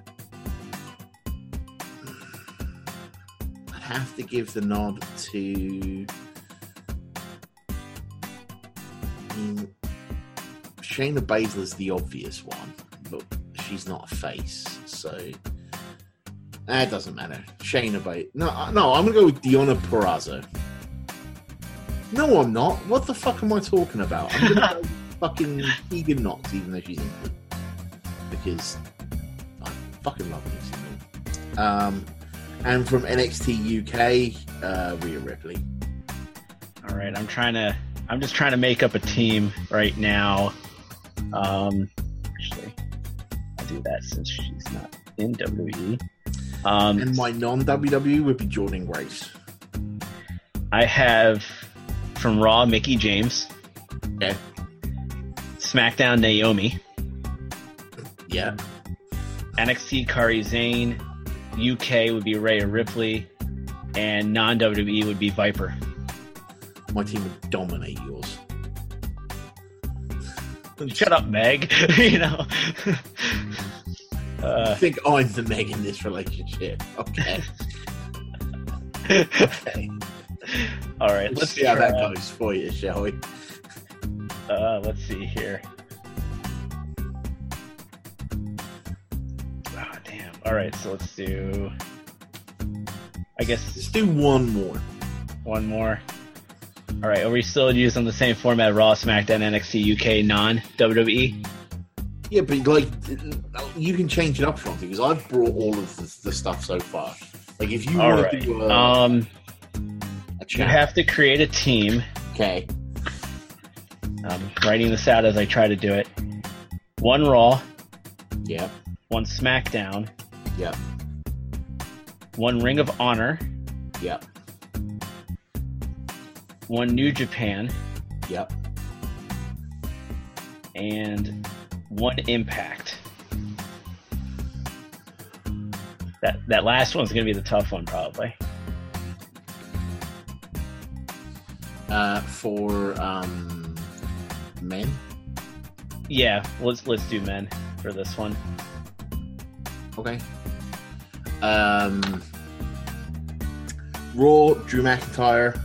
I'd have to give the nod to... I mean, Shayna Baszler's the obvious one, but she's not a face, so that doesn't matter. Shayna Baszler. No, no, I'm gonna go with Deonna Purrazzo. No, I'm not. What the fuck am I talking about? I'm gonna go with fucking Tegan Nox, even though she's injured, because I fucking love Dixie. Um, and from N X T U K, uh, Rhea Ripley. All right, I'm trying to. I'm just trying to make up a team right now. Um, actually, I'll do that since she's not in W W E. Um, and my non-W W E would be Jordan Grace. I have from Raw Mickie James. Okay. SmackDown Naomi. Yeah. N X T Kairi Sane. U K would be Rhea Ripley. And non-W W E would be Viper. My team would dominate yours. Shut up, Meg. You know. uh, I think I'm the Meg in this relationship. Okay. Okay. All right. Let's Let's see how that try- goes for you, shall we? Uh, let's see here. Oh, damn. All right, so let's do. I guess Let's do one more. one more. All right, are we still using the same format? Raw, SmackDown, N X T U K, non-W W E? Yeah, but like, you can change it up, Sean, because I've brought all of the, the stuff so far. Like, if you All want right. to do a, Um, a you chat, have to create a team. okay, I'm writing this out as I try to do it. One Raw, yeah, one SmackDown, yeah, one Ring of Honor, yeah, one New Japan, yeah. and one Impact. That that last one's gonna be the tough one, probably. Uh, for um, men, Yeah, let's let's do men for this one. okay. Um, Raw, Drew McIntyre.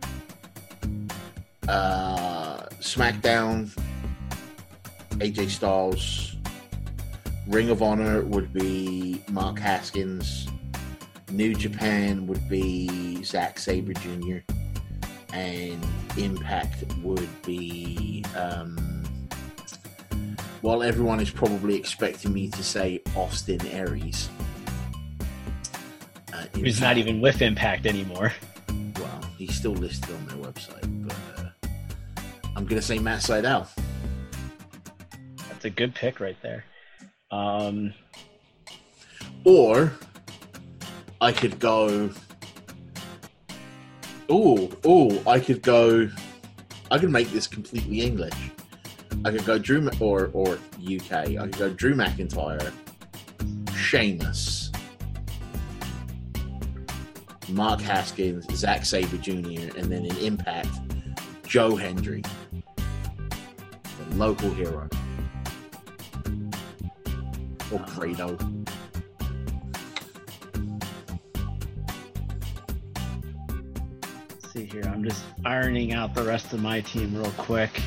Uh, SmackDown, A J Styles. Ring of Honor would be Mark Haskins. New Japan would be Zack Sabre Junior And Impact would be, um, while everyone is probably expecting me to say Austin Aries. Uh, Who's not even with Impact anymore. Well, he's still listed on their website, but uh, I'm going to say Matt Sydal. That's a good pick right there. Um, Or I could go. Oh, oh, I could go. I could make this completely English. I could go Drew Ma- or or U K. I could go Drew McIntyre, Sheamus, Mark Haskins, Zack Sabre Junior, and then in Impact, Joe Hendry, the local hero, or Grado. let's see here. I'm just ironing out the rest of my team real quick.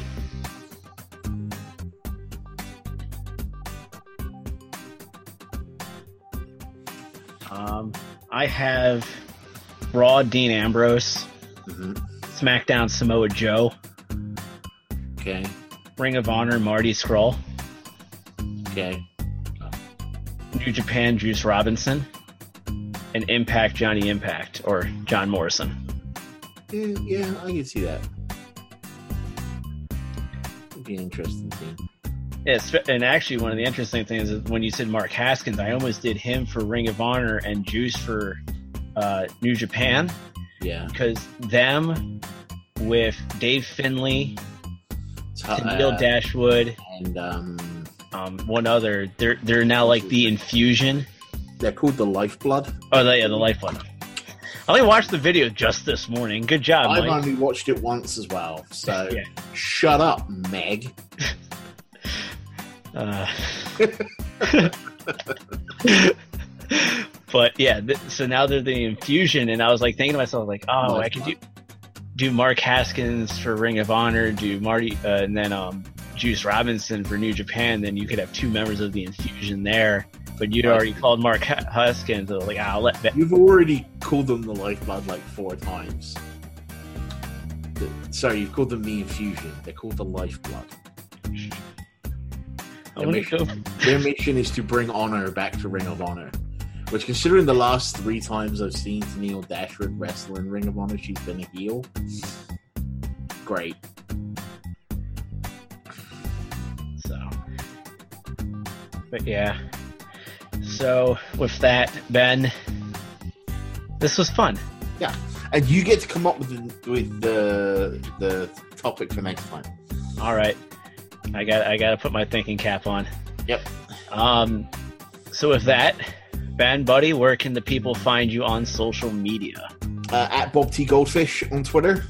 Um, I have Raw Dean Ambrose, Mm-hmm. SmackDown Samoa Joe, Okay. Ring of Honor Marty Scurll, Okay. New Japan Juice Robinson, and Impact Johnny Impact or John Morrison. Yeah, yeah, I can see that. It'd be an interesting team. Yes, and actually one of the interesting things is when you said Mark Haskins, I almost did him for Ring of Honor and Juice for uh, New Japan, Yeah. because them with Dave Finlay, T- Tennille uh, Dashwood, and um, um, one other, they're they're now like the Infusion. they're called the Lifeblood. Oh, the, yeah, the Lifeblood. I only watched the video just this morning. Good job, I've Mike. only watched it once as well, so Yeah. shut up, Meg. Uh, but yeah, th- so now they're the Infusion, and I was like thinking to myself, like, oh, I could do do Mark Haskins for Ring of Honor, do Marty, uh, and then um, Juice Robinson for New Japan, then you could have two members of the Infusion there. But you'd already called Mark Huskins, so like, I'll let Ben. You've already called them the Lifeblood like four times. The, sorry, you've called them the Infusion. They're called the Lifeblood. Their mission, their mission is to bring honor back to Ring of Honor. Which, considering the last three times I've seen Tennille Dashwood wrestle in Ring of Honor, she's been a heel. Great. So, but yeah. So, with that, Ben, this was fun. Yeah, and you get to come up with the, with the the topic for next time. All right, I got I got to put my thinking cap on. Yep. Um. So with that, Ben, buddy, where can the people find you on social media? Uh, at Bob T Goldfish on Twitter,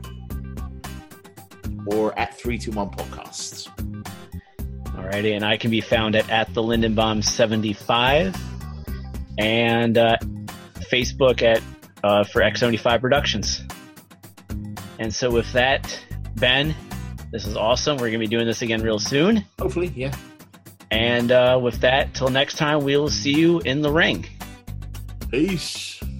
or at three two one Podcasts. Alrighty, and I can be found at, at the Lindenbaum seventy-five and uh, Facebook at uh, for X seventy-five Productions. And so with that, Ben, this is awesome. We're going to be doing this again real soon. Hopefully, yeah. And uh, with that, till next time, we'll see you in the ring. Peace.